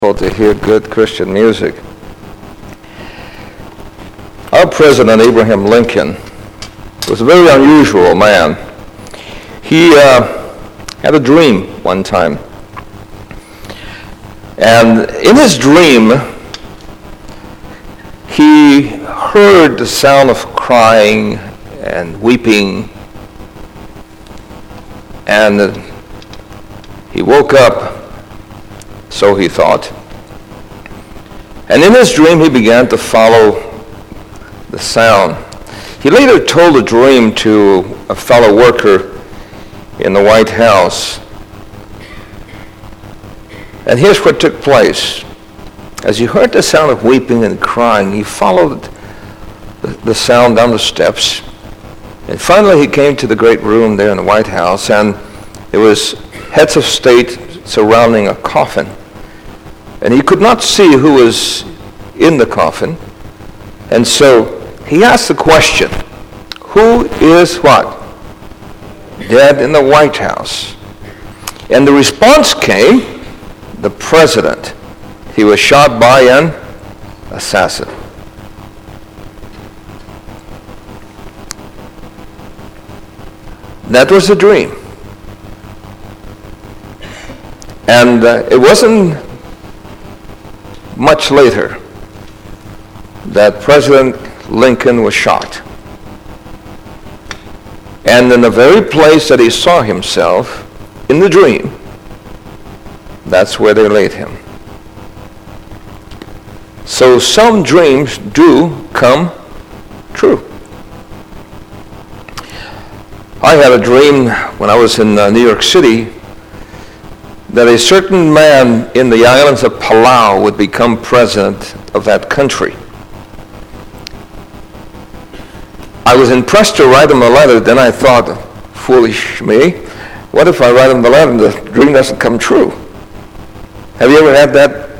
To hear good Christian music. Our President Abraham Lincoln was a very unusual man. He had a dream one time. And in his dream, he heard the sound of crying and weeping. And he woke up, so he thought. And in his dream, he began to follow the sound. He later told the dream to a fellow worker in the White House. And here's what took place. As he heard the sound of weeping and crying, he followed the sound down the steps. And finally, he came to the great room there in the White House, and there was heads of state surrounding a coffin. And he could not see who was in the coffin. And so he asked the question, who is what? Dead in the White House. And the response came, the president. He was shot by an assassin. That was the dream. And it wasn't much later that President Lincoln was shot. And in the very place that he saw himself in the dream, that's where they laid him. So some dreams do come true. I had a dream when I was in New York City that a certain man in the islands of Palau would become president of that country. I was impressed to write him a letter. Then I thought, foolish me, what if I write him the letter and the dream doesn't come true? Have you ever had that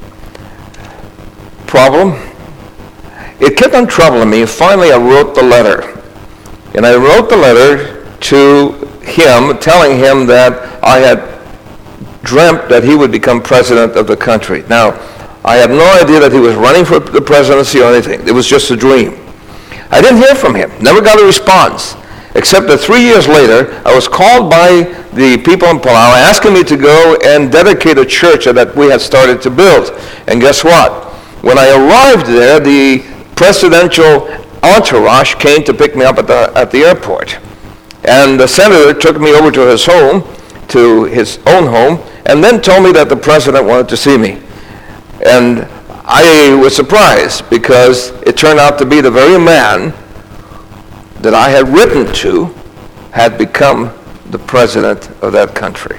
problem? It kept on troubling me. Finally, I wrote the letter. And I wrote the letter to him, telling him that I had dreamt that he would become president of the country. Now, I had no idea that he was running for the presidency or anything. It was just a dream. I didn't hear from him, never got a response, except that 3 years later, I was called by the people in Palau asking me to go and dedicate a church that we had started to build. And guess what? When I arrived there, the presidential entourage came to pick me up at the airport. And the senator took me over to his home, to his own home, and then told me that the president wanted to see me. And I was surprised because it turned out to be the very man that I had written to had become the president of that country.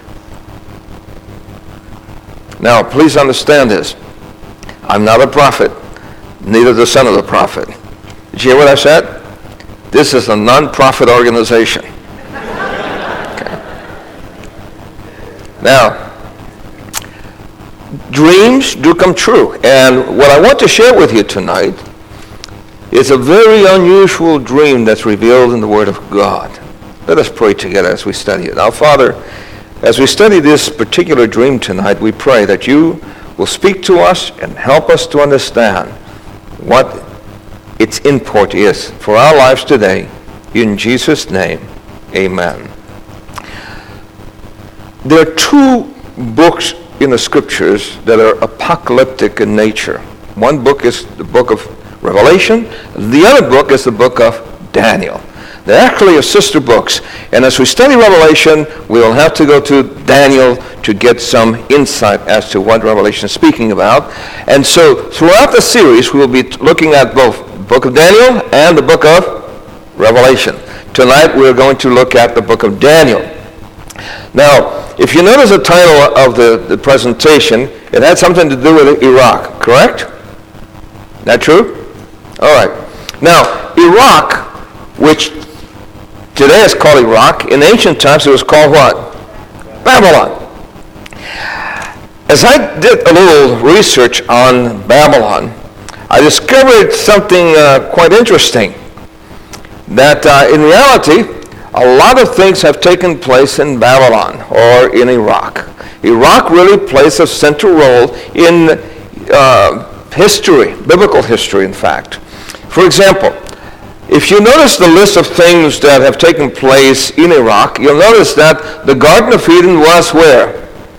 Now, please understand this. I'm not a prophet, neither the son of the prophet. Did you hear what I said? This is a non-profit organization. Okay. Now, dreams do come true. And what I want to share with you tonight is a very unusual dream that's revealed in the Word of God. Let us pray together as we study it. Now, Father, as we study this particular dream tonight, we pray that you will speak to us and help us to understand what its import is for our lives today. In Jesus' name, amen. There are two books in the scriptures that are apocalyptic in nature. One book is the book of Revelation. The other book is the book of Daniel. They're actually sister books. And as we study Revelation, we will have to go to Daniel to get some insight as to what Revelation is speaking about. And so throughout the series, we will be looking at both the book of Daniel and the book of Revelation. Tonight, we're going to look at the book of Daniel. Now, if you notice the title of the presentation, it had something to do with Iraq, correct? That true? All right. Now, Iraq, which today is called Iraq, in ancient times it was called what? Babylon. As I did a little research on Babylon, I discovered something quite interesting. That in reality, a lot of things have taken place in Babylon or in Iraq. Iraq really plays a central role in history, biblical history, in fact. For example, if you notice the list of things that have taken place in Iraq, you'll notice that the Garden of Eden was where?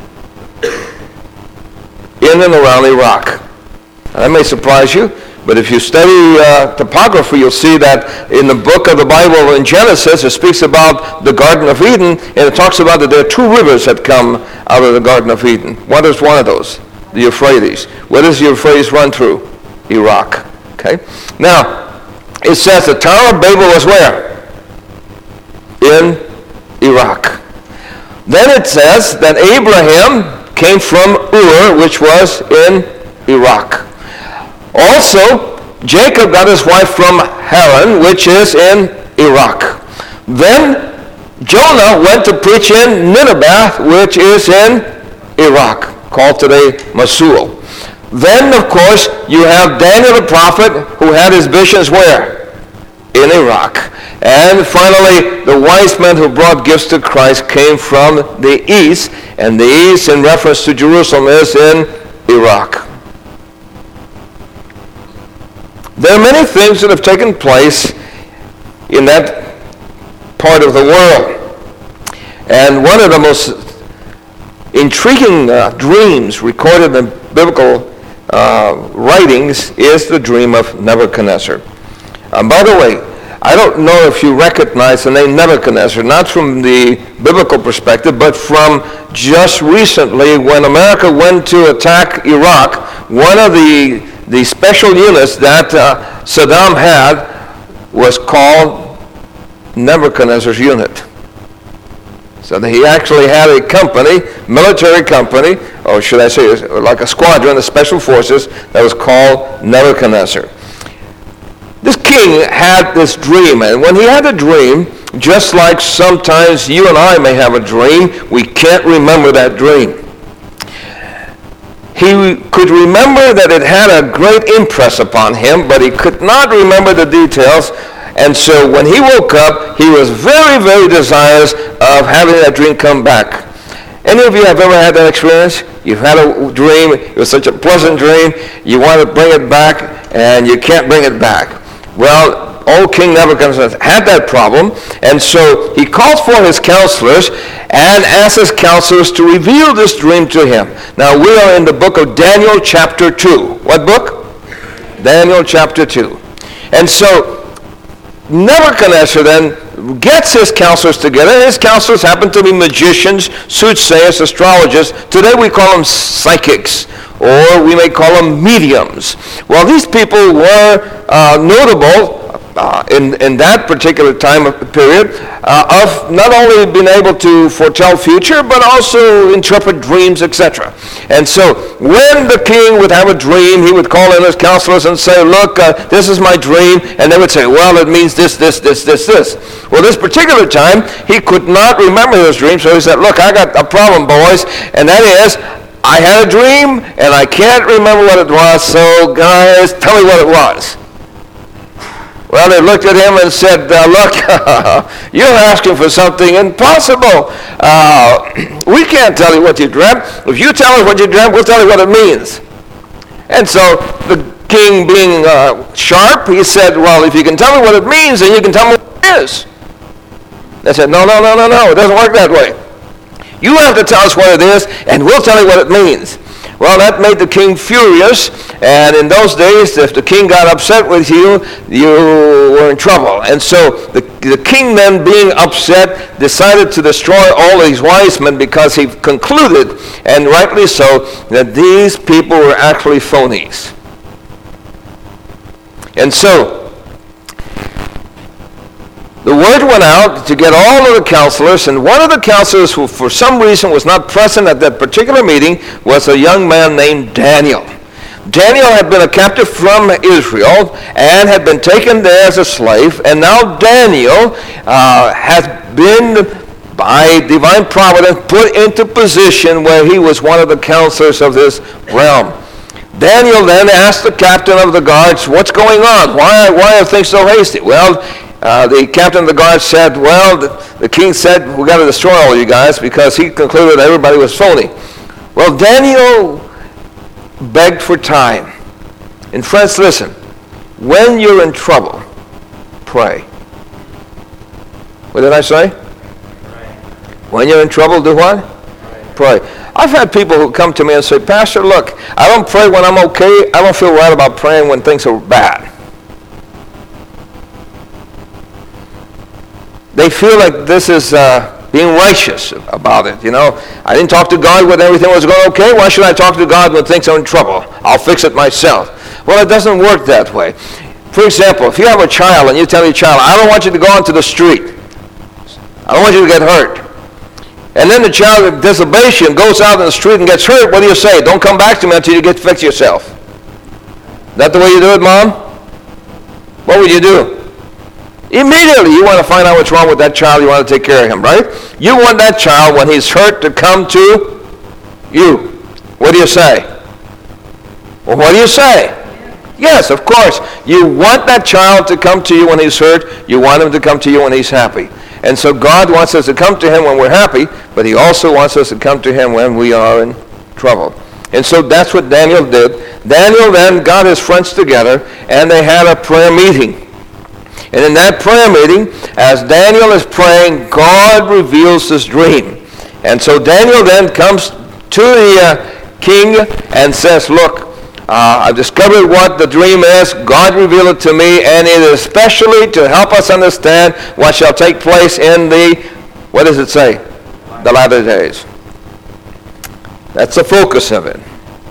In and around Iraq. That may surprise you, but if you study topography, you'll see that in the book of the Bible in Genesis, it speaks about the Garden of Eden, and it talks about that there are two rivers that come out of the Garden of Eden. What is one of those? The Euphrates. Where does the Euphrates run through? Iraq. Okay? Now, it says the Tower of Babel was where? In Iraq. Then it says that Abraham came from Ur, which was in Iraq. Also, Jacob got his wife from Haran, which is in Iraq. Then Jonah went to preach in Nineveh, which is in Iraq, called today Mosul. Then, of course, you have Daniel the prophet, who had his visions where? In Iraq. And finally, the wise men who brought gifts to Christ came from the east, and the east, in reference to Jerusalem, is in Iraq. There are many things that have taken place in that part of the world. And one of the most intriguing dreams recorded in biblical writings is the dream of Nebuchadnezzar. By the way, I don't know if you recognize the name Nebuchadnezzar, not from the biblical perspective, but from just recently when America went to attack Iraq. One of the special units that Saddam had was called Nebuchadnezzar's unit. So that he actually had a company, military company, or should I say like a squadron of special forces that was called Nebuchadnezzar. This king had this dream, and when he had a dream, just like sometimes you and I may have a dream, we can't remember that dream. He could remember that it had a great impress upon him, but he could not remember the details. And so when he woke up, he was very, very desirous of having that dream come back. Any of you have ever had that experience? You've had a dream, it was such a pleasant dream, you want to bring it back, and you can't bring it back. Well, old King Nebuchadnezzar had that problem, and so he called for his counselors and asked his counselors to reveal this dream to him. Now, we are in the book of Daniel chapter 2. What book? Daniel chapter 2. And so Nebuchadnezzar then gets his counselors together. His counselors happen to be magicians, soothsayers, astrologers. Today we call them psychics, or we may call them mediums. Well, these people were notable in that particular time period of not only being able to foretell future, but also interpret dreams, etc. And so when the king would have a dream, he would call in his counselors and say, look, this is my dream. And they would say, well, it means this, this, this, this, this. Well, this particular time, he could not remember his dream, so he said, look, I got a problem, boys, and that is, I had a dream, and I can't remember what it was, so guys, tell me what it was. Well, they looked at him and said, look, you're asking for something impossible. We can't tell you what you dreamt. If you tell us what you dreamt, we'll tell you what it means. And so the king, being sharp, he said, well, if you can tell me what it means, then you can tell me what it is. They said, no, it doesn't work that way. You have to tell us what it is, and we'll tell you what it means. Well, that made the king furious, and in those days, if the king got upset with you, you were in trouble. And so the king then, being upset, decided to destroy all these wise men because he concluded, and rightly so, that these people were actually phonies. And so the word went out to get all of the counselors, and one of the counselors who for some reason was not present at that particular meeting was a young man named Daniel. Daniel had been a captive from Israel and had been taken there as a slave, and now Daniel has been, by divine providence, put into position where he was one of the counselors of this realm. Daniel then asked the captain of the guards, what's going on? Why are things so hasty? Well, the captain of the guard said, well, the king said, we got to destroy all you guys because he concluded everybody was phony. Well, Daniel begged for time. And friends, listen, when you're in trouble, pray. What did I say? Pray. When you're in trouble, do what? Pray. I've had people who come to me and say, Pastor, look, I don't pray when I'm okay. I don't feel right about praying when things are bad. They feel like this is being righteous about it, you know. I didn't talk to God when everything was going okay. Why should I talk to God when things are in trouble? I'll fix it myself. Well, it doesn't work that way. For example, if you have a child and you tell your child, I don't want you to go onto the street. I don't want you to get hurt. And then the child with disobedience goes out in the street and gets hurt. What do you say? Don't come back to me until you get fixed yourself. Is that the way you do it, Mom? What would you do? Immediately you want to find out what's wrong with that child. You want to take care of him, right? You want that child, when he's hurt, to come to you. What do you say? Well, what do you say? Yes, of course. You want that child to come to you when he's hurt. You want him to come to you when he's happy. And so God wants us to come to him when we're happy, but he also wants us to come to him when we are in trouble. And so that's what Daniel did. Daniel then got his friends together, and they had a prayer meeting. And in that prayer meeting, as Daniel is praying, God reveals this dream. And so Daniel then comes to the king and says, look, I've discovered what the dream is. God revealed it to me, and it is especially to help us understand what shall take place in the, what does it say? The latter days. That's the focus of it.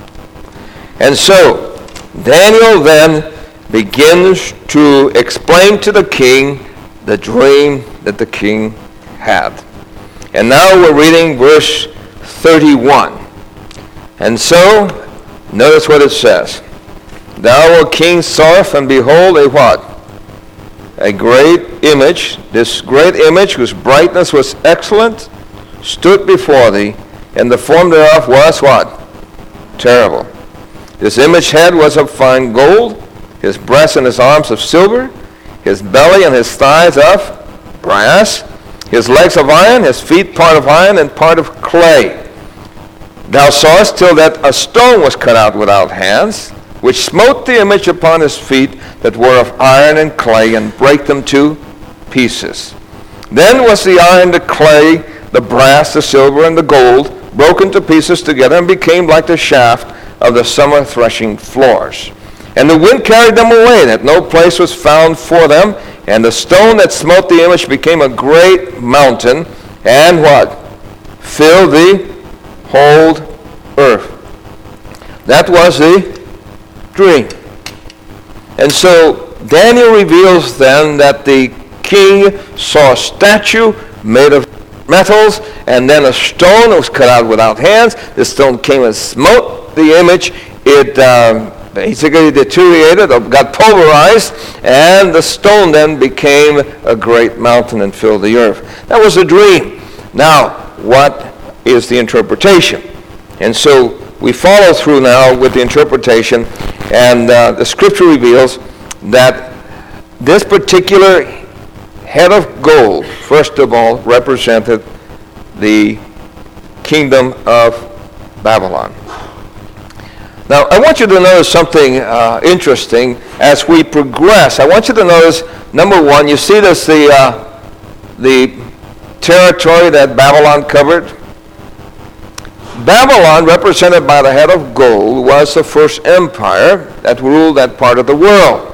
And so, Daniel then begins to explain to the king the dream that the king had. And now we're reading verse 31. And so, notice what it says. Thou, O king, sawest, and behold, a what? A great image. This great image, whose brightness was excellent, stood before thee, and the form thereof was what? Terrible. This image head was of fine gold, his breast and his arms of silver, his belly and his thighs of brass, his legs of iron, his feet part of iron and part of clay. Thou sawest till that a stone was cut out without hands, which smote the image upon his feet that were of iron and clay, and brake them to pieces. Then was the iron, the clay, the brass, the silver, and the gold broken to pieces together, and became like the shaft of the summer threshing floors. And the wind carried them away, that no place was found for them. And the stone that smote the image became a great mountain, and what? Filled the whole earth. That was the dream. And so Daniel reveals then that the king saw a statue made of metals, and then a stone that was cut out without hands. The stone came and smote the image. It basically deteriorated or got pulverized, and the stone then became a great mountain and filled the earth. That was a dream. Now, what is the interpretation? And so we follow through now with the interpretation, and the scripture reveals that this particular head of gold, first of all, represented the kingdom of Babylon. Now, I want you to notice something interesting as we progress. I want you to notice, number one, you see this, the territory that Babylon covered. Babylon, represented by the head of gold, was the first empire that ruled that part of the world.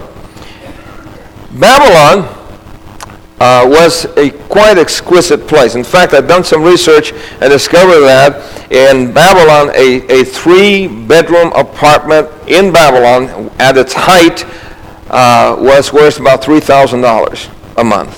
Babylon was a quite exquisite place. In fact, I've done some research and discovered that in Babylon, a 3-bedroom apartment in Babylon at its height was worth about $3,000 a month.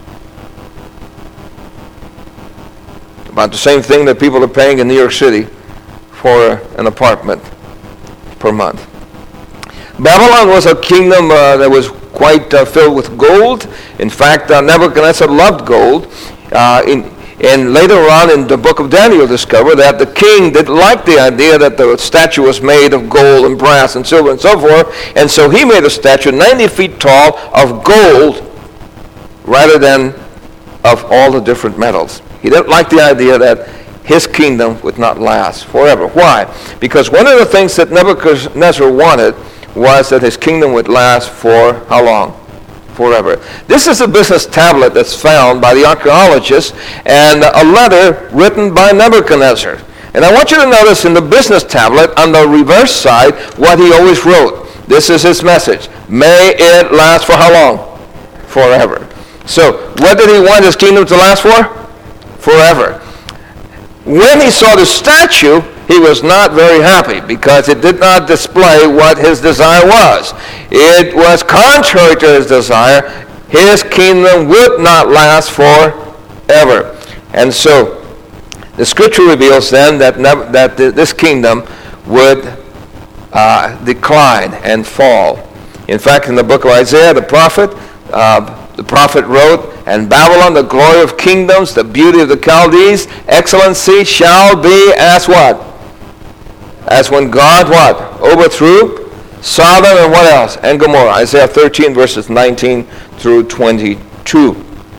About the same thing that people are paying in New York City for an apartment per month. Babylon was a kingdom that was quite filled with gold. In fact, Nebuchadnezzar loved gold. And later on in the book of Daniel, discover that the king didn't like the idea that the statue was made of gold and brass and silver and so forth. And so he made a statue 90 feet tall of gold rather than of all the different metals. He didn't like the idea that his kingdom would not last forever. Why? Because one of the things that Nebuchadnezzar wanted was that his kingdom would last for how long? Forever. This is a business tablet that's found by the archaeologists and a letter written by Nebuchadnezzar. And I want you to notice in the business tablet on the reverse side what he always wrote. This is his message. May it last for how long? Forever. So what did he want his kingdom to last for? Forever. When he saw the statue, he was not very happy because it did not display what his desire was. It was contrary to his desire. His kingdom would not last forever. And so the scripture reveals then that this kingdom would decline and fall. In fact, in the book of Isaiah, the prophet wrote, "And Babylon, the glory of kingdoms, the beauty of the Chaldees, excellency shall be as" what? As when God what? Overthrew Sodom and what else? And Gomorrah. Isaiah 13 verses 19 through 22.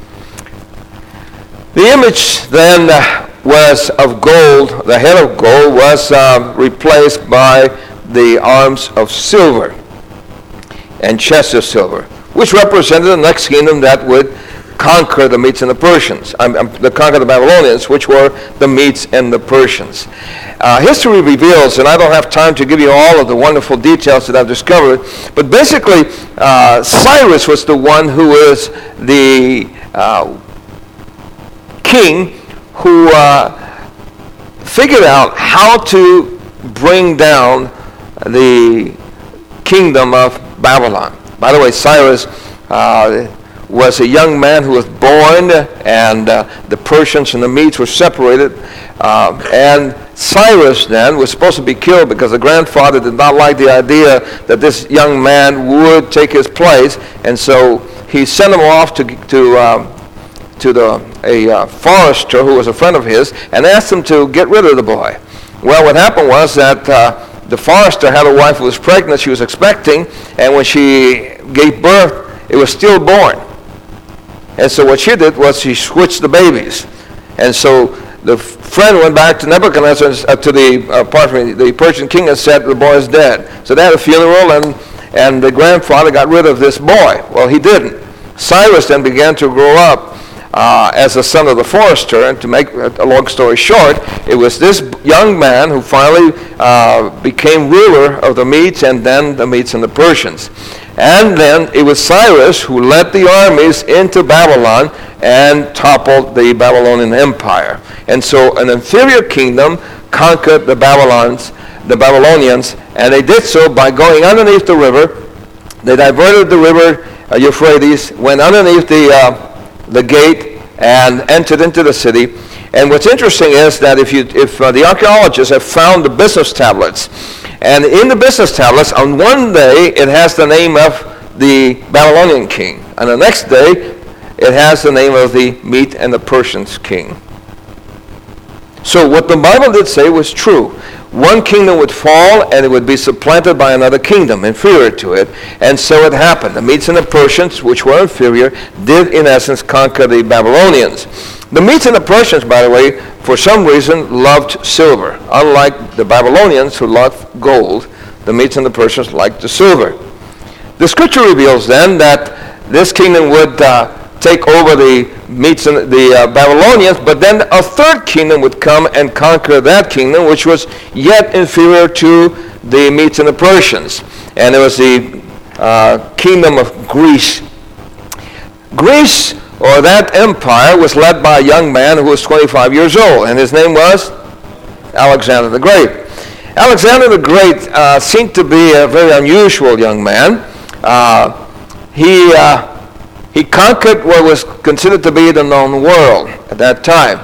The image then was of gold. The head of gold was replaced by the arms of silver and chest of silver, which represented the next kingdom that would conquer the Medes and the Persians, conquer the Babylonians, which were the Medes and the Persians. History reveals, and I don't have time to give you all of the wonderful details that I've discovered, but basically Cyrus was the one who was the king who figured out how to bring down the kingdom of Babylon. By the way, Cyrus was a young man who was born, and the Persians and the Medes were separated. And Cyrus then was supposed to be killed because the grandfather did not like the idea that this young man would take his place, and so he sent him off to a forester who was a friend of his and asked him to get rid of the boy. Well, what happened was that the forester had a wife who was pregnant, she was expecting, and when she gave birth, it was stillborn. And so what she did was she switched the babies. And so the friend went back to Nebuchadnezzar, to the Persian king, and said, the boy is dead. So they had a funeral, and the grandfather got rid of this boy. Well, he didn't. Cyrus then began to grow up as the son of the forester, and to make a long story short, it was this young man who finally became ruler of the Medes, and then the Medes and the Persians. And then it was Cyrus who led the armies into Babylon and toppled the Babylonian Empire. And so an inferior kingdom conquered the Babylonians, and they did so by going underneath the river. They diverted the river Euphrates, went underneath the gate, and entered into the city. And what's interesting is that if the archaeologists have found the business tablets, and in the business tablets, on one day it has the name of the Babylonian king, and the next day it has the name of the Mede and the Persians king. So what the Bible did say was true. One kingdom would fall and it would be supplanted by another kingdom inferior to it, and so it happened. The Medes and the Persians, which were inferior, did in essence conquer the Babylonians. The Medes and the Persians, by the way, for some reason loved silver. Unlike the Babylonians who loved gold, the Medes and the Persians liked the silver. The scripture reveals then that this kingdom would take over the Medes and the Babylonians, but then a third kingdom would come and conquer that kingdom, which was yet inferior to the Medes and the Persians. And it was the kingdom of Greece. Greece, or that empire, was led by a young man who was 25 years old, and his name was Alexander the Great. Alexander the Great seemed to be a very unusual young man. He conquered what was considered to be the known world at that time.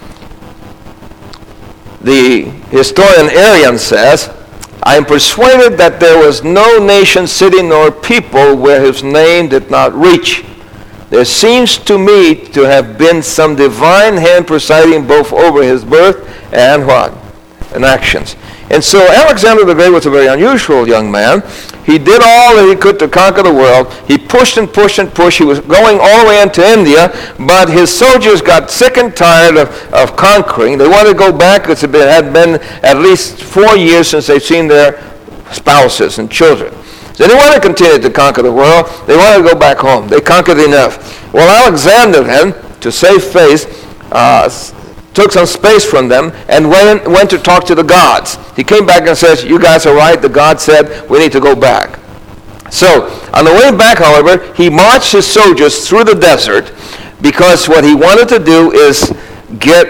The historian Arrian says, I am persuaded that there was no nation, city, nor people where his name did not reach. There seems to me to have been some divine hand presiding both over his birth and what? And actions. And so Alexander the Great was a very unusual young man. He did all that he could to conquer the world. He pushed and pushed and pushed. He was going all the way into India, but his soldiers got sick and tired of conquering. They wanted to go back because it had been at least 4 years since they'd seen their spouses and children. So they didn't want to continue to conquer the world. They wanted to go back home. They conquered enough. Well, Alexander then, to save face, took some space from them and went to talk to the gods. He came back and says, you guys are right. The God said we need to go back. So on the way back, however, he marched his soldiers through the desert because what he wanted to do is get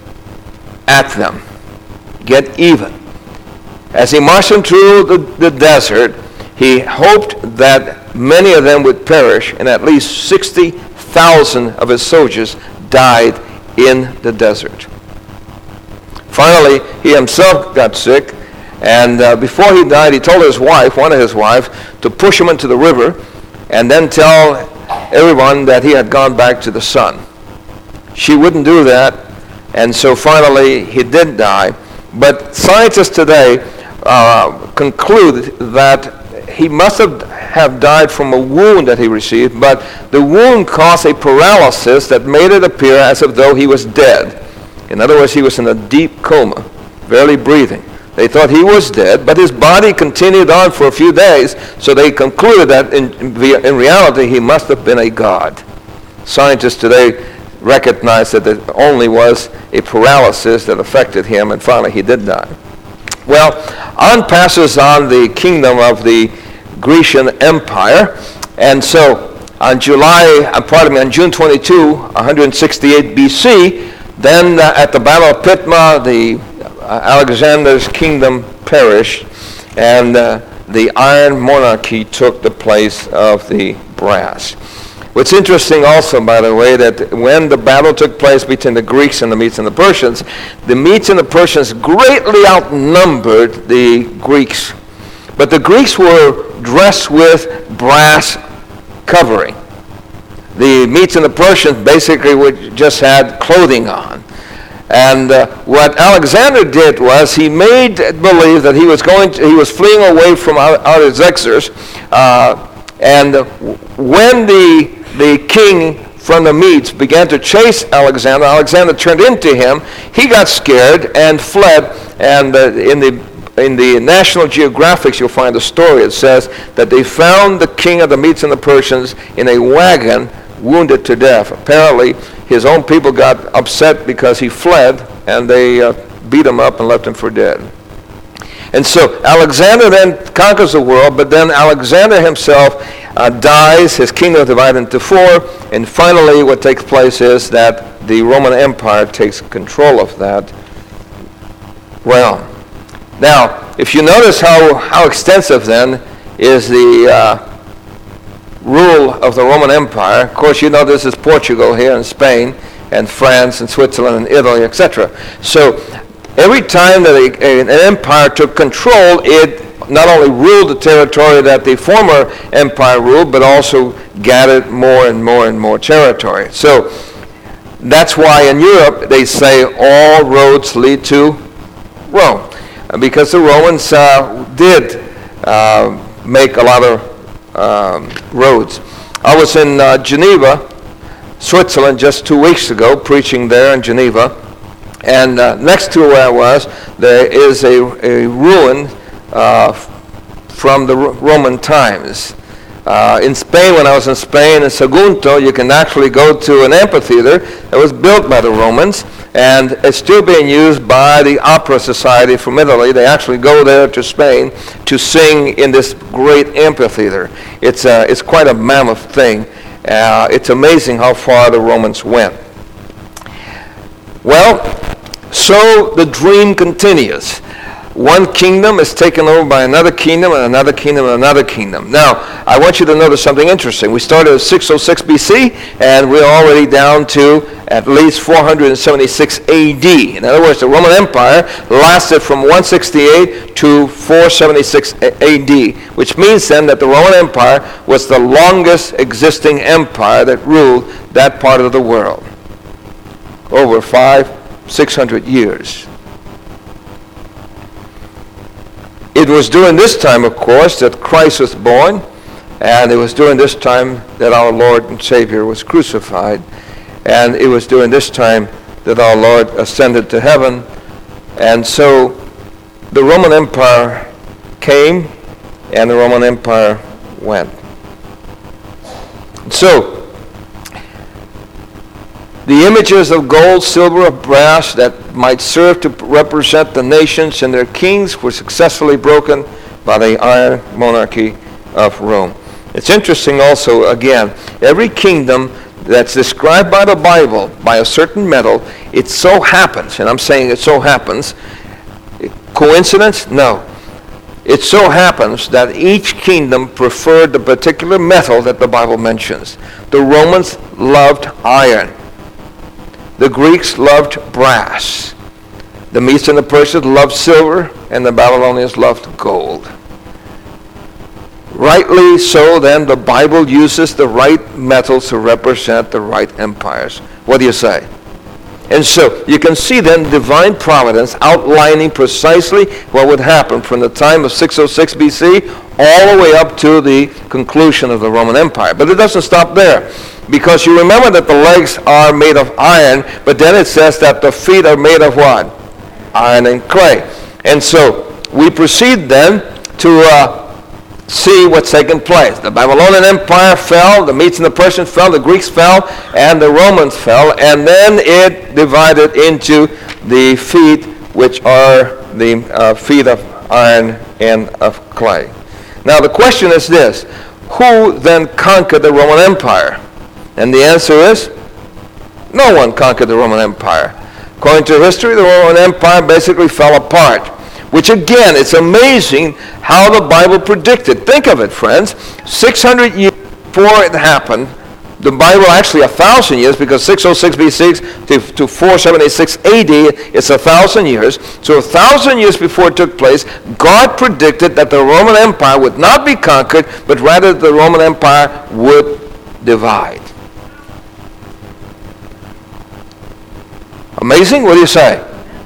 at them, get even. As he marched them through the desert, he hoped that many of them would perish, and at least 60,000 of his soldiers died in the desert. Finally, he himself got sick, and before he died, he told his wife, one of his wives, to push him into the river and then tell everyone that he had gone back to the sun. She wouldn't do that, and so finally he did die. But scientists today conclude that he must have died from a wound that he received, but the wound caused a paralysis that made it appear as if though he was dead. In other words, he was in a deep coma, barely breathing. They thought he was dead, but his body continued on for a few days, so they concluded that in reality he must have been a god. Scientists today recognize that it only was a paralysis that affected him, and finally he did die. Well, on passes on the kingdom of the Grecian Empire, and so on June 22, 168 BC, then at the Battle of Pitma, Alexander's kingdom perished, and the Iron Monarchy took the place of the brass. What's interesting also, by the way, that when the battle took place between the Greeks and the Medes and the Persians greatly outnumbered the Greeks. But the Greeks were dressed with brass covering. The Medes and the Persians basically just had clothing on. And what Alexander did was he made believe that he was fleeing away from Artaxerxes, and when the king from the Medes began to chase Alexander, Alexander turned into him. He got scared and fled, and in the National Geographic you'll find a story. It says that they found the king of the Medes and the Persians in a wagon, wounded to death. Apparently his own people got upset because he fled, and they beat him up and left him for dead. And so Alexander then conquers the world, but then Alexander himself dies. His kingdom is divided into 4, and finally what takes place is that the Roman Empire takes control of that realm. Now, if you notice how extensive then is the rule of the Roman Empire, of course you know this is Portugal here and Spain and France and Switzerland and Italy, etc. So every time that an empire took control, it not only ruled the territory that the former empire ruled, but also gathered more and more and more territory. So that's why in Europe they say all roads lead to Rome, because the Romans did make a lot of roads. I was in Geneva, Switzerland, just 2 weeks ago, preaching there in Geneva, and next to where I was, there is a ruin from the Roman times. In Spain, when I was in Spain, in Sagunto, you can actually go to an amphitheater that was built by the Romans, and it's still being used by the Opera Society from Italy. They actually go there to Spain to sing in this great amphitheater. It's quite a mammoth thing. It's amazing how far the Romans went. Well, so the dream continues. One kingdom is taken over by another kingdom and another kingdom and another kingdom. Now, I want you to notice something interesting. We started at 606 BC, and we're already down to at least 476 AD. In other words, the Roman Empire lasted from 168 to 476 AD, which means then that the Roman Empire was the longest existing empire that ruled that part of the world. Over 500-600 years. It was during this time, of course, that Christ was born, and it was during this time that our Lord and Savior was crucified, and it was during this time that our Lord ascended to heaven. And so the Roman Empire came, and the Roman Empire went. So, the images of gold, silver, or brass that might serve to represent the nations and their kings were successfully broken by the iron monarchy of Rome. It's interesting also, again, every kingdom that's described by the Bible by a certain metal, it so happens, and I'm saying it so happens, coincidence? No. It so happens that each kingdom preferred the particular metal that the Bible mentions. The Romans loved iron. The Greeks loved brass. The Medes and the Persians loved silver, and the Babylonians loved gold. Rightly so, then, the Bible uses the right metals to represent the right empires. What do you say? And so, you can see then divine providence outlining precisely what would happen from the time of 606 BC all the way up to the conclusion of the Roman Empire. But it doesn't stop there. Because you remember that the legs are made of iron, but then it says that the feet are made of what? Iron and clay. And so we proceed then to see what's taken place. The Babylonian Empire fell, the Medes and the Persians fell, the Greeks fell, and the Romans fell, and then it divided into the feet, which are the feet of iron and of clay. Now the question is this: who then conquered the Roman Empire? And the answer is, no one conquered the Roman Empire. According to history, the Roman Empire basically fell apart. Which again, it's amazing how the Bible predicted. Think of it, friends. 600 years before it happened, the Bible actually 1,000 years, because 606 BC to 476 AD, it's 1,000 years. So 1,000 years before it took place, God predicted that the Roman Empire would not be conquered, but rather the Roman Empire would divide. Amazing? What do you say?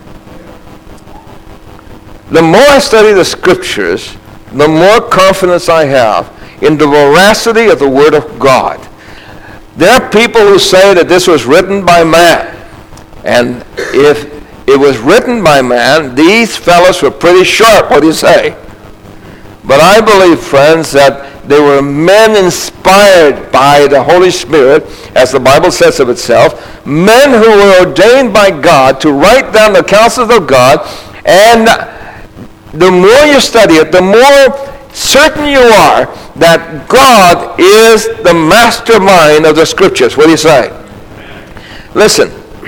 The more I study the Scriptures, the more confidence I have in the veracity of the Word of God. There are people who say that this was written by man. And if it was written by man, these fellows were pretty sharp. What do you say? But I believe, friends, that they were men inspired by the Holy Spirit, as the Bible says of itself, men who were ordained by God to write down the counsels of God, and the more you study it, the more certain you are that God is the mastermind of the Scriptures. What do you say? Listen,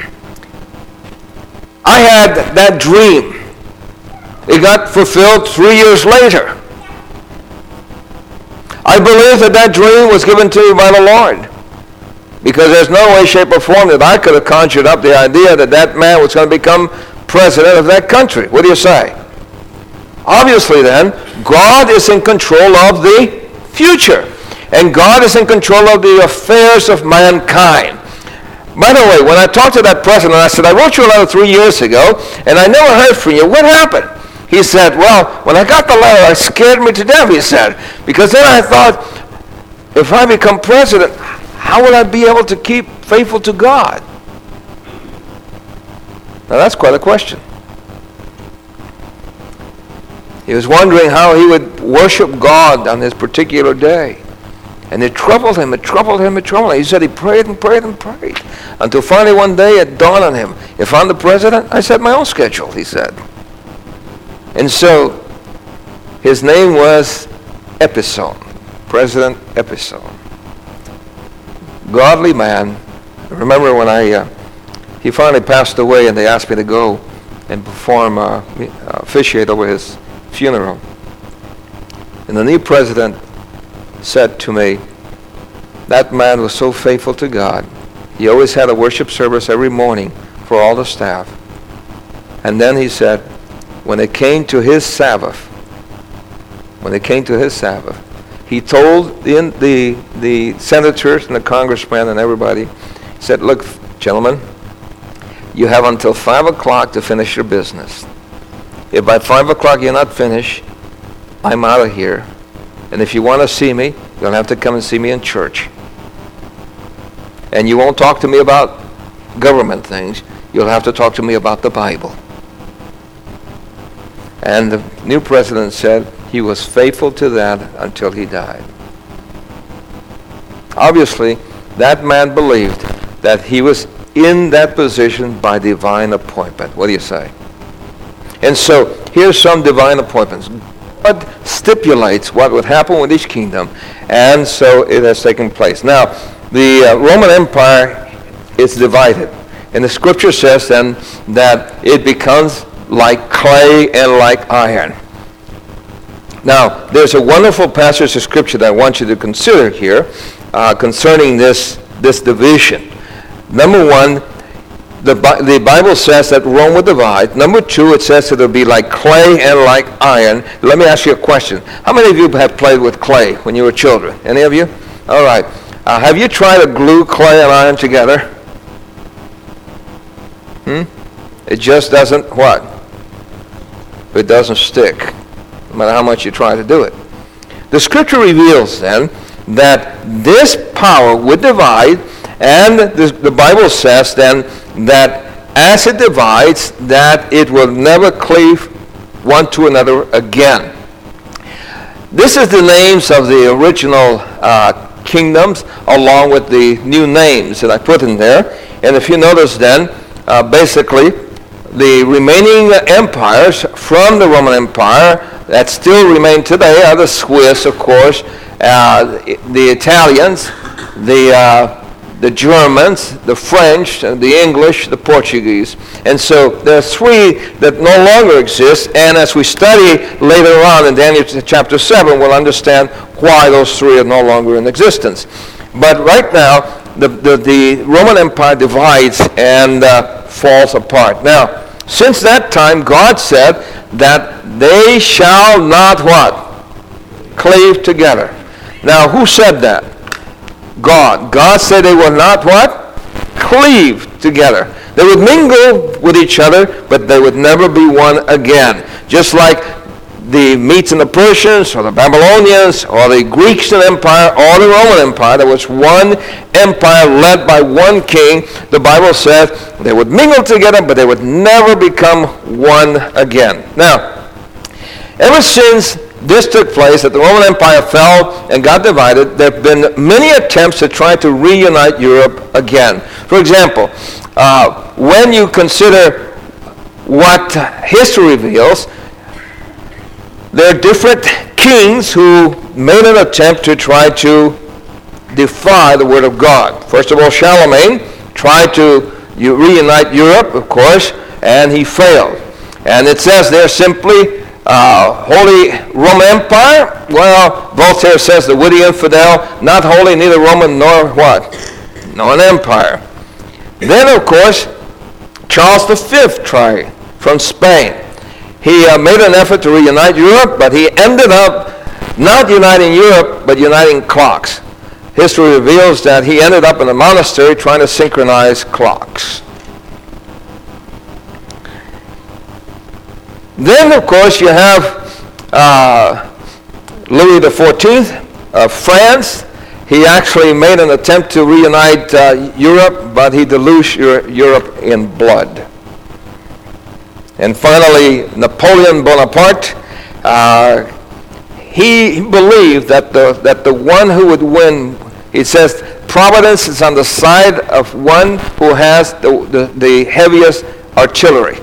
I had that dream. It got fulfilled 3 years later. I believe that dream was given to me by the Lord, because there's no way, shape, or form that I could have conjured up the idea that that man was going to become president of that country. What do you say? Obviously then, God is in control of the future, and God is in control of the affairs of mankind. By the way, when I talked to that president, I said, I wrote you a letter 3 years ago, and I never heard from you. What happened? He said, well, when I got the letter, it scared me to death, he said, because then I thought, if I become president, how will I be able to keep faithful to God? Now that's quite a question. He was wondering how he would worship God on this particular day. And it troubled him, He said he prayed and prayed and prayed, until finally one day it dawned on him, if I'm the president, I set my own schedule, he said. And so his name was Epison, President Epison. Godly man. I remember when he finally passed away, and they asked me to go and perform, officiate over his funeral. And the new president said to me, that man was so faithful to God. He always had a worship service every morning for all the staff. And then he said, when it came to his Sabbath, he told the senators and the congressmen and everybody, he said, look, gentlemen, you have until 5 o'clock to finish your business. If by 5 o'clock you're not finished, I'm out of here. And if you want to see me, you'll have to come and see me in church. And you won't talk to me about government things. You'll have to talk to me about the Bible. And the new president said he was faithful to that until he died. Obviously, that man believed that he was in that position by divine appointment. What do you say? And so, here's some divine appointments. God stipulates what would happen with each kingdom, and so it has taken place. Now, the Roman Empire is divided. And the scripture says then that it becomes like clay and like iron. Now, there's a wonderful passage of scripture that I want you to consider here concerning this division. Number one, the Bible says that Rome would divide. Number two, it says that it'll be like clay and like iron. Let me ask you a question. How many of you have played with clay when you were children? Any of you? All right. Have you tried to glue clay and iron together? It just doesn't what? It doesn't stick, no matter how much you try to do it. The scripture reveals then that this power would divide, and the Bible says then that as it divides, that it will never cleave one to another again. This is the names of the original kingdoms along with the new names that I put in there. And if you notice then, basically, the remaining empires from the Roman Empire that still remain today are the Swiss, of course, the Italians, the Germans, the French, the English, the Portuguese. And so there are three that no longer exist, and as we study later on in Daniel chapter 7, we'll understand why those three are no longer in existence. But right now, the Roman Empire divides and falls apart. Now, since that time, God said that they shall not what? Cleave together. Now, who said that? God. God said they will not what? Cleave together. They would mingle with each other, but they would never be one again. Just like the Medes and the Persians, or the Babylonians, or the Greeks in the empire, or the Roman Empire, there was one empire led by one king. The Bible says they would mingle together, but they would never become one again. Now, ever since this took place, that the Roman Empire fell and got divided, there have been many attempts to try to reunite Europe again. For example, when you consider what history reveals, there are different kings who made an attempt to try to defy the Word of God. First of all, Charlemagne tried to reunite Europe, of course, and he failed. And it says there simply, Holy Roman Empire. Well, Voltaire says the witty infidel, not holy, neither Roman nor what? Nor an empire. Then, of course, Charles V tried from Spain. He made an effort to reunite Europe, but he ended up not uniting Europe, but uniting clocks. History reveals that he ended up in a monastery trying to synchronize clocks. Then, of course, you have Louis XIV of France. He actually made an attempt to reunite Europe, but he deluged Europe in blood. And finally, Napoleon Bonaparte, he believed that the one who would win, he says, providence is on the side of one who has the heaviest artillery.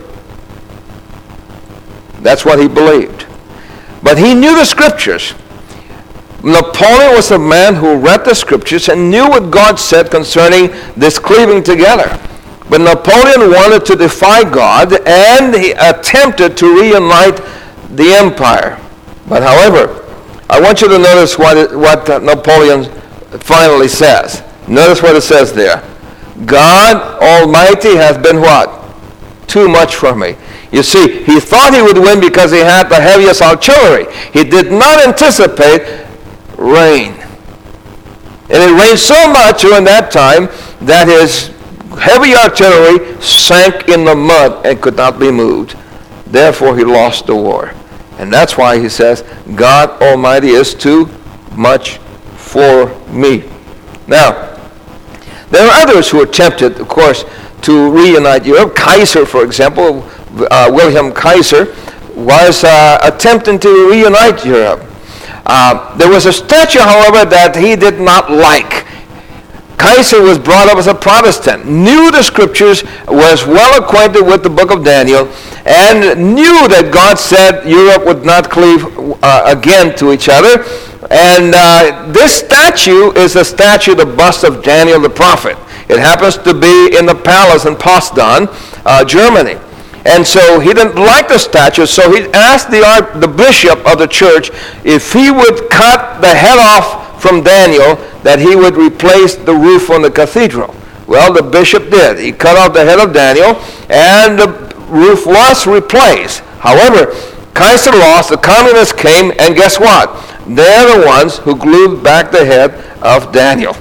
That's what he believed. But he knew the scriptures. Napoleon was a man who read the scriptures and knew what God said concerning this cleaving together. But Napoleon wanted to defy God, and he attempted to reunite the empire. But however, I want you to notice what Napoleon finally says. Notice what it says there. God Almighty has been what? Too much for me. You see, he thought he would win because he had the heaviest artillery. He did not anticipate rain. And it rained so much during that time that his heavy artillery sank in the mud and could not be moved. Therefore, he lost the war. And that's why he says, God Almighty is too much for me. Now, there are others who are tempted, of course, to reunite Europe. Kaiser, for example, Wilhelm Kaiser, was attempting to reunite Europe. There was a statue, however, that he did not like. Kaiser was brought up as a Protestant, knew the scriptures, was well acquainted with the book of Daniel, and knew that God said Europe would not cleave again to each other. And this statue is a statue, the bust of Daniel the prophet. It happens to be in the palace in Potsdam, Germany. And so he didn't like the statue, so he asked the bishop of the church if he would cut the head off from Daniel, that he would replace the roof on the cathedral. Well, the bishop did. He cut off the head of Daniel, and the roof was replaced. However, Kaiser lost, the communists came, and guess what? They're the ones who glued back the head of Daniel.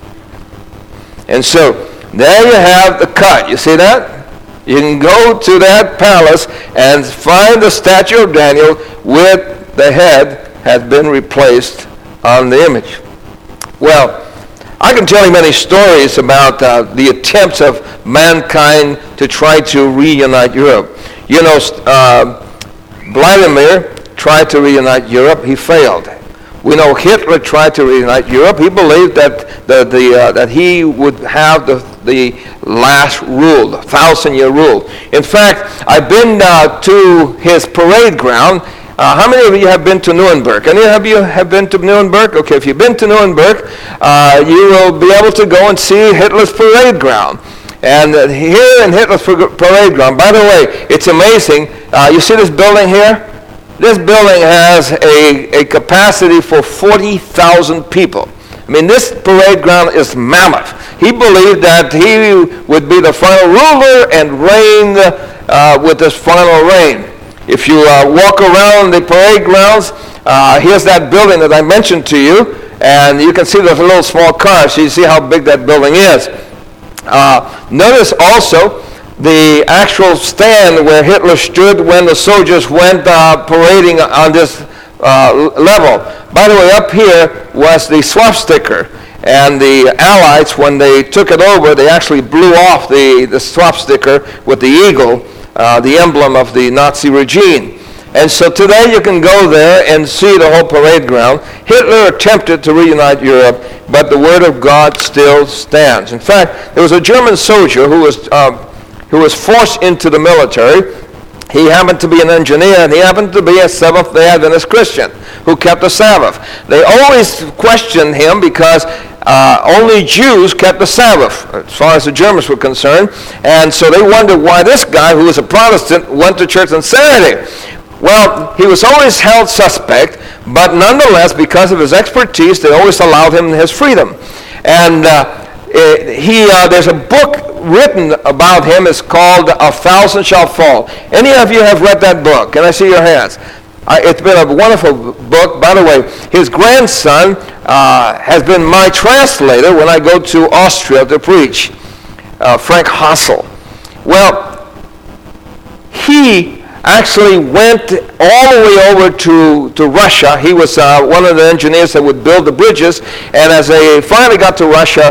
And so, there you have the cut. You see that? You can go to that palace and find the statue of Daniel with the head had been replaced on the image. Well, I can tell you many stories about the attempts of mankind to try to reunite Europe. You know, Vladimir tried to reunite Europe. He failed. We know Hitler tried to reunite Europe. He believed that he would have the last rule, the 1,000-year rule. In fact, I've been to his parade ground. How many of you have been to Nuremberg? Any of you have been to Nuremberg? Okay, if you've been to Nuremberg, you will be able to go and see Hitler's parade ground. And here in Hitler's parade ground, by the way, it's amazing. You see this building here? This building has a capacity for 40,000 people. I mean, this parade ground is mammoth. He believed that he would be the final ruler and reign with this final reign. If you walk around the parade grounds, here's that building that I mentioned to you, and you can see those little small cars, so you see how big that building is. Notice also the actual stand where Hitler stood when the soldiers went parading on this level. By the way, up here was the swastika, and the Allies, when they took it over, they actually blew off the swastika with the eagle, the emblem of the Nazi regime. And so today you can go there and see the whole parade ground. Hitler attempted to reunite Europe, but the Word of God still stands. In fact, there was a German soldier who was forced into the military. He happened to be an engineer, and he happened to be a Seventh-day Adventist Christian who kept the Sabbath. They always questioned him because only Jews kept the Sabbath, as far as the Germans were concerned. And so they wondered why this guy, who was a Protestant, went to church on Saturday. Well, he was always held suspect, but nonetheless, because of his expertise, they always allowed him his freedom. And there's a book written about him. It's called A Thousand Shall Fall. Any of you have read that book? Can I see your hands? It's been a wonderful book. By the way, his grandson has been my translator when I go to Austria to preach, Frank Hassel. Well, he actually went all the way over to Russia. He was one of the engineers that would build the bridges, and as they finally got to Russia,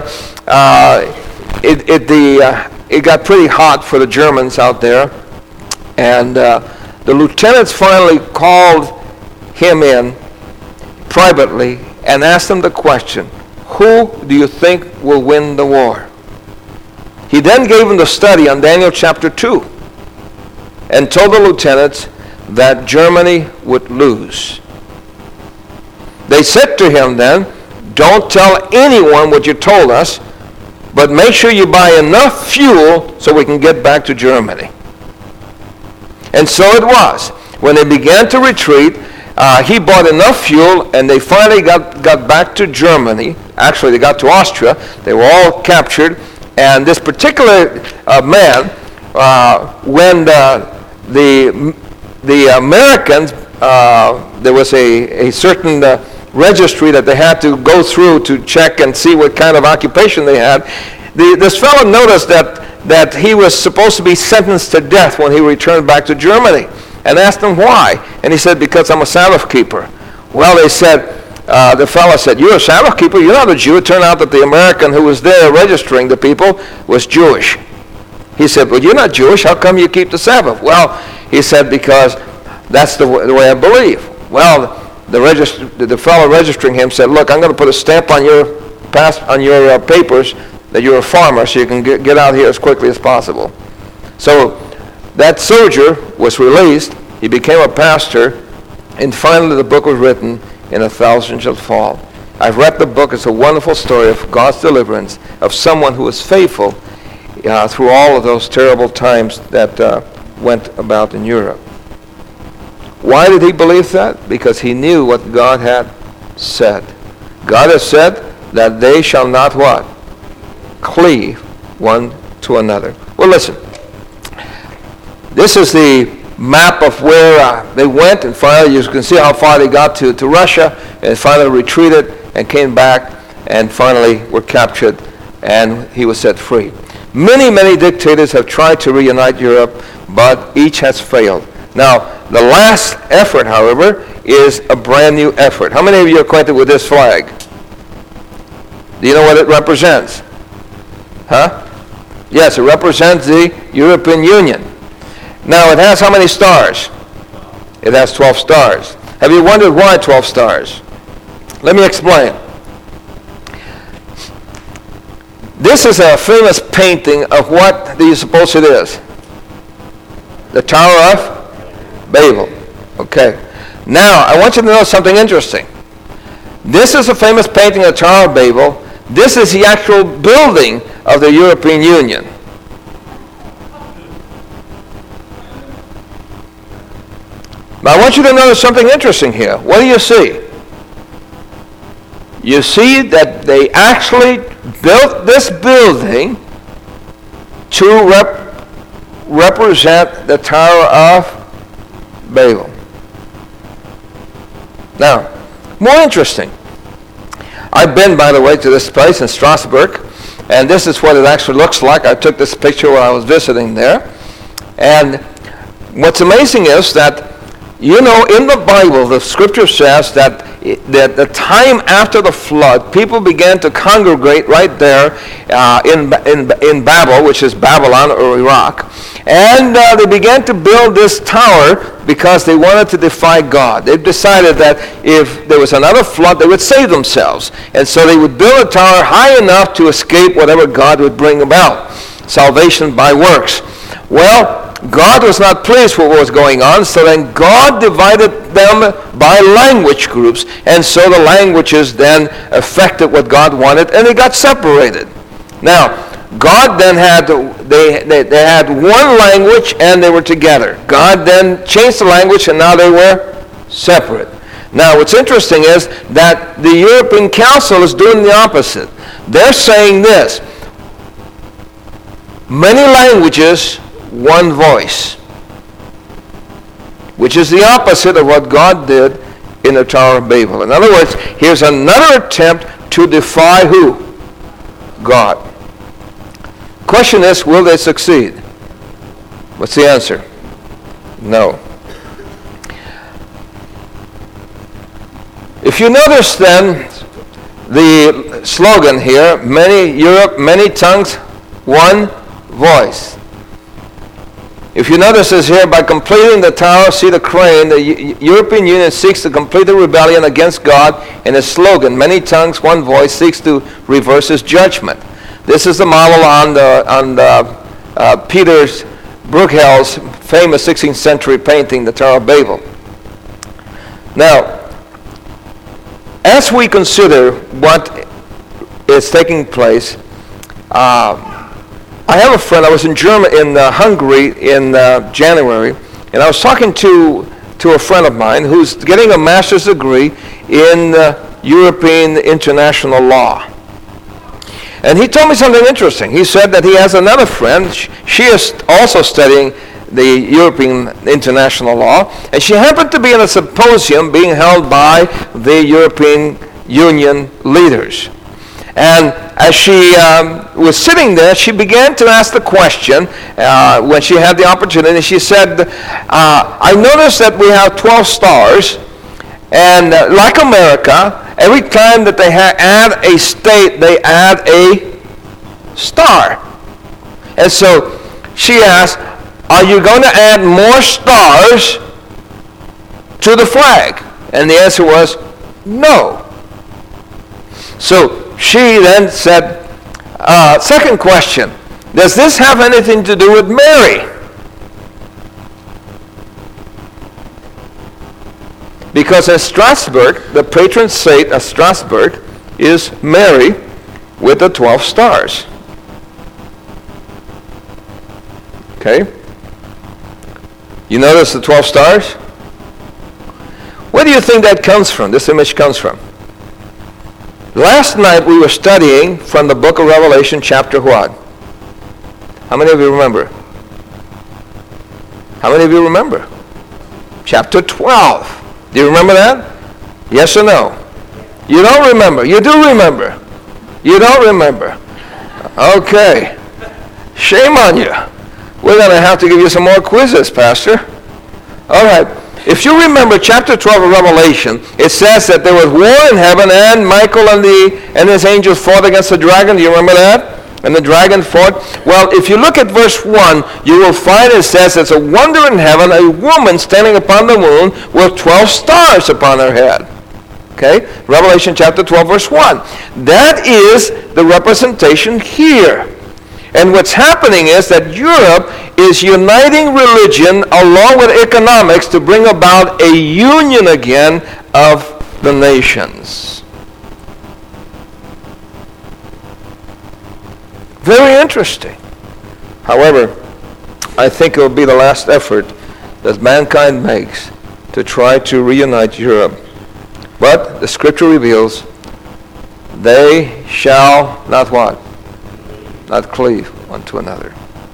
it got pretty hot for the Germans out there, and the lieutenants finally called him in privately and asked him the question, who do you think will win the war? He then gave him the study on Daniel chapter 2 and told the lieutenants that Germany would lose. They said to him then, don't tell anyone what you told us, but make sure you buy enough fuel so we can get back to Germany. And so it was. When they began to retreat, he bought enough fuel, and they finally got back to Germany. Actually, they got to Austria. They were all captured. And this particular man, when the Americans, there was a certain registry that they had to go through to check and see what kind of occupation they had. This fellow noticed that he was supposed to be sentenced to death when he returned back to Germany. and asked him why. And he said, because I'm a Sabbath keeper. Well, they said, the fellow said, you're a Sabbath keeper? You're not a Jew. It turned out that the American who was there registering the people was Jewish. He said, well, you're not Jewish. How come you keep the Sabbath? Well, he said, because that's the way I believe. Well, the fellow registering him said, look, I'm going to put a stamp on your papers that you're a farmer so you can get out here as quickly as possible. So that soldier was released. He became a pastor. And finally the book was written, And 1,000 Shall Fall. I've read the book. It's a wonderful story of God's deliverance, of someone who was faithful through all of those terrible times that went about in Europe. Why did he believe that? Because he knew what God had said. God has said that they shall not what? Cleave one to another. Well, listen. This is the map of where they went, and finally you can see how far they got to Russia, and finally retreated and came back, and finally were captured, and he was set free. Many, many dictators have tried to reunite Europe, but each has failed. Now, the last effort, however, is a brand new effort. How many of you are acquainted with this flag? Do you know what it represents? Huh? Yes, it represents the European Union. Now, it has how many stars? It has 12 stars. Have you wondered why 12 stars? Let me explain. This is a famous painting of what do you suppose it is? The Tower of Babel. Okay. Now, I want you to know something interesting. This is a famous painting of the Tower of Babel. This is the actual building of the European Union. Now, I want you to notice something interesting here. What do you see? You see that they actually built this building to represent the Tower of Babel. Now, more interesting. I've been, by the way, to this place in Strasbourg, and this is what it actually looks like. I took this picture when I was visiting there. And what's amazing is that, you know, in the Bible, the scripture says that the time after the flood, people began to congregate right there in Babel, which is Babylon or Iraq. And they began to build this tower because they wanted to defy God. They decided that if there was another flood, they would save themselves. And so they would build a tower high enough to escape whatever God would bring about. Salvation by works. Well, God was not pleased with what was going on, so then God divided them by language groups, and so the languages then affected what God wanted, and they got separated. Now, God then they had one language, and they were together. God then changed the language, and now they were separate. Now, what's interesting is that the European Council is doing the opposite. They're saying this: many languages, one voice, which is the opposite of what God did in the Tower of Babel. In other words, here's another attempt to defy who? God. Question is, will they succeed? What's the answer? No. If you notice then the slogan here, many Europe, many tongues, one voice. If you notice this here, by completing the tower, see the crane, the European Union seeks to complete the rebellion against God, and its slogan, many tongues, one voice, seeks to reverse his judgment. This is the model on Peter Bruegel's famous 16th century painting, the Tower of Babel. Now, as we consider what is taking place, I have a friend. I was in Hungary in January, and I was talking to a friend of mine who's getting a master's degree in European international law. And he told me something interesting. He said that he has another friend. She is also studying the European international law, and she happened to be in a symposium being held by the European Union leaders. And as she was sitting there, she began to ask the question when she had the opportunity. She said, I noticed that we have 12 stars, and like America, every time that they add a state, they add a star. And so she asked, are you going to add more stars to the flag? And the answer was no. So she then said, second question, does this have anything to do with Mary? Because in Strasbourg, the patron saint of Strasbourg is Mary with the 12 stars. Okay? You notice the 12 stars? Where do you think that comes from, this image comes from? Last night we were studying from the book of Revelation, chapter what? How many of you remember? How many of you remember? Chapter 12. Do you remember that? Yes or no? You don't remember. You do remember. You don't remember. Okay. Shame on you. We're going to have to give you some more quizzes, Pastor. All right. If you remember chapter 12 of Revelation, it says that there was war in heaven, and Michael and his angels fought against the dragon. Do you remember that? And the dragon fought. Well, if you look at verse 1, you will find it says it's a wonder in heaven, a woman standing upon the moon with 12 stars upon her head. Okay? Revelation chapter 12, verse 1. That is the representation here. And what's happening is that Europe is uniting religion along with economics to bring about a union again of the nations. Very interesting. However, I think it will be the last effort that mankind makes to try to reunite Europe. But the scripture reveals they shall not what? Not cleave one to another.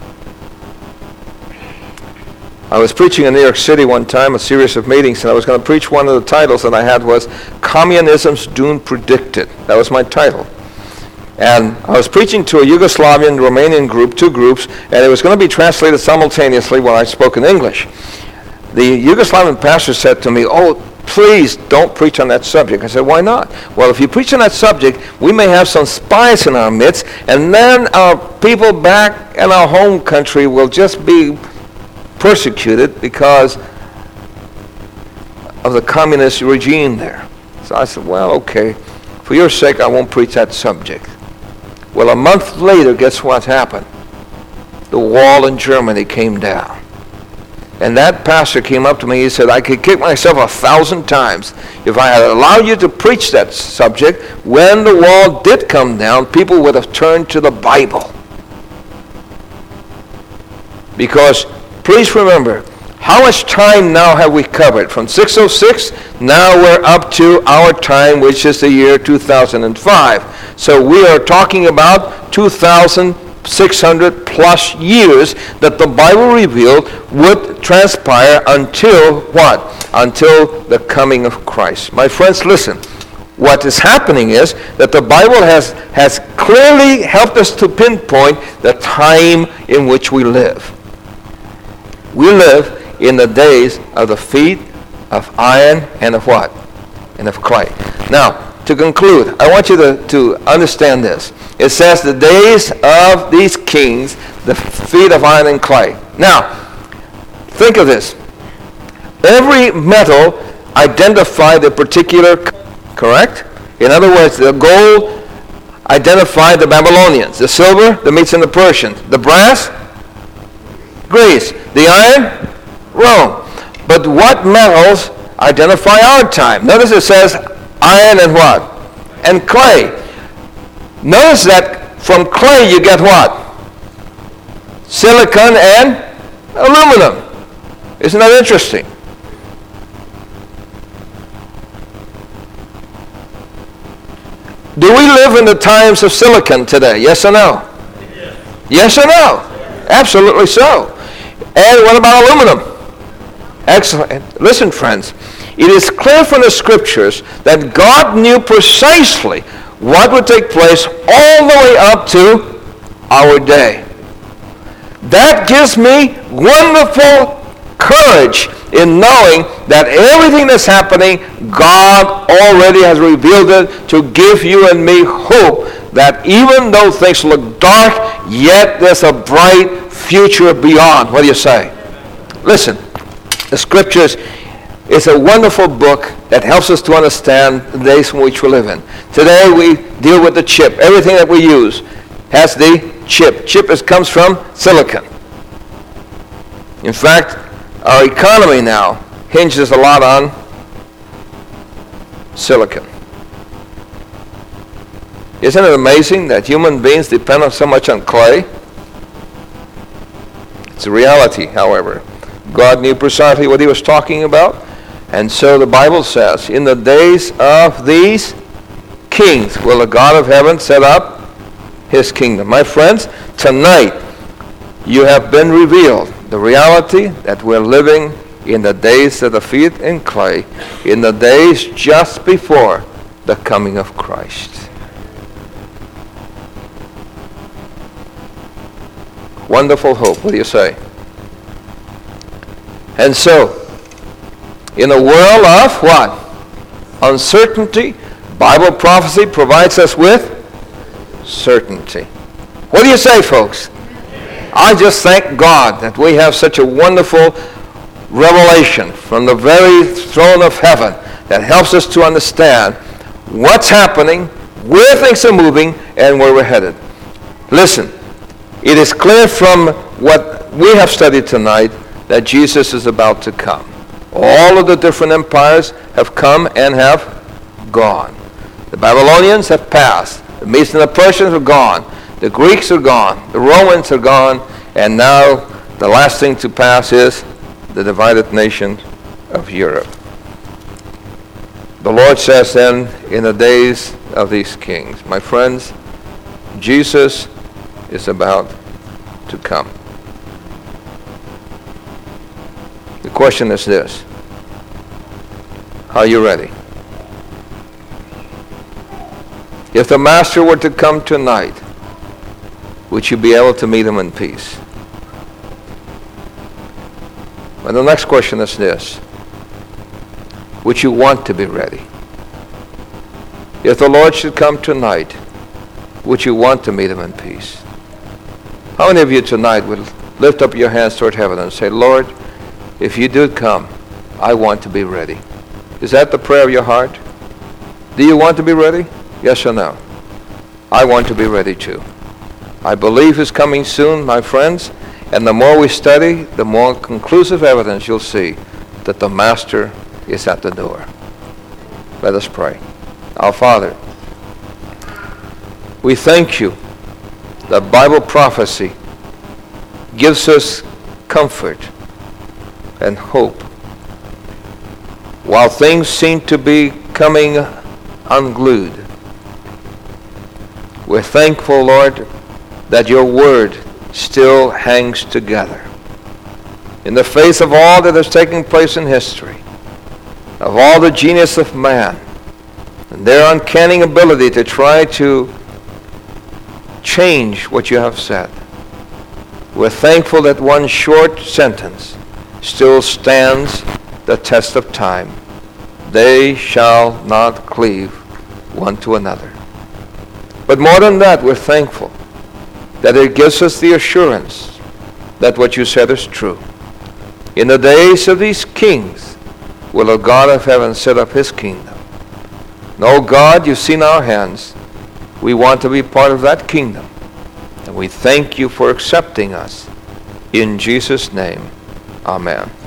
I was preaching in New York City one time, a series of meetings, and I was going to preach. One of the titles that I had was Communism's Doom Predicted. That was my title. And I was preaching to a Yugoslavian, Romanian group, two groups, and it was going to be translated simultaneously while I spoke in English. The Yugoslavian pastor said to me, "Oh, please don't preach on that subject." I said, "Why not?" "Well, if you preach on that subject, we may have some spies in our midst, and then our people back in our home country will just be persecuted because of the communist regime there." So I said, "Well, okay, for your sake, I won't preach that subject." Well, a month later, guess what happened? The wall in Germany came down. And that pastor came up to me. He said, "I could kick myself 1,000 times if I had allowed you to preach that subject. When the wall did come down, people would have turned to the Bible." Because, please remember, how much time now have we covered? From 606, now we're up to our time, which is the year 2005. So we are talking about 2,600 plus years that the Bible revealed would transpire until what? Until the coming of Christ. My friends, listen. What is happening is that the Bible has clearly helped us to pinpoint the time in which we live. We live in the days of the feet of iron and of what? And of clay. Now, to conclude, I want you to understand this. It says the days of these kings, the feet of iron and clay. Now, think of this. Every metal identified a particular, correct? In other words, the gold identified the Babylonians. The silver, the Medes and the Persians. The brass, Greece. The iron, Rome. But what metals identify our time? Notice it says iron and what? And clay. Notice that from clay you get what? Silicon and aluminum. Isn't that interesting? Do we live in the times of silicon today? Yes or no? Yes or no? Absolutely so. And what about aluminum? Excellent. Listen, friends. It is clear from the scriptures that God knew precisely what would take place all the way up to our day. That gives me wonderful courage in knowing that everything that's happening, God already has revealed it to give you and me hope that even though things look dark, yet there's a bright future beyond. What do you say? Listen, the Scriptures is a wonderful book that helps us to understand the days in which we live in. Today we deal with the chip. Everything that we use has the chip. Chip comes from silicon. In fact, our economy now hinges a lot on silicon. Isn't it amazing that human beings depend so much on clay? It's a reality, however. God knew precisely what he was talking about. And so the Bible says, in the days of these kings will the God of heaven set up his kingdom. My friends, tonight you have been revealed the reality that we're living in the days of the feet in clay, in the days just before the coming of Christ. Wonderful hope. What do you say? And so, in a world of what? Uncertainty, Bible prophecy provides us with certainty. What do you say, folks? I just thank God that we have such a wonderful revelation from the very throne of heaven that helps us to understand what's happening, where things are moving, and where we're headed. Listen, it is clear from what we have studied tonight that Jesus is about to come. All of the different empires have come and have gone. The Babylonians have passed. The Medes and the Persians are gone. The Greeks are gone. The Romans are gone. And now the last thing to pass is the divided nation of Europe. The Lord says then, in the days of these kings, my friends, Jesus is about to come. The question is this: are you ready? If the Master were to come tonight, would you be able to meet him in peace? And the next question is this: would you want to be ready? If the Lord should come tonight, would you want to meet him in peace? How many of you tonight would lift up your hands toward heaven and say, Lord, if you do come, I want to be ready? Is that the prayer of your heart? Do you want to be ready? Yes or no? I want to be ready too. I believe he's coming soon, my friends, and the more we study, the more conclusive evidence you'll see that the Master is at the door. Let us pray. Our Father, we thank you that Bible prophecy gives us comfort and hope. While things seem to be coming unglued, we're thankful, Lord, that your word still hangs together. In the face of all that has taken place in history, of all the genius of man, and their uncanny ability to try to change what you have said, we're thankful that one short sentence still stands the test of time. They shall not cleave one to another. But more than that, we're thankful that it gives us the assurance that what you said is true. In the days of these kings will the God of heaven set up his kingdom. And oh God, you've seen our hands. We want to be part of that kingdom. And we thank you for accepting us. In Jesus' name, amen.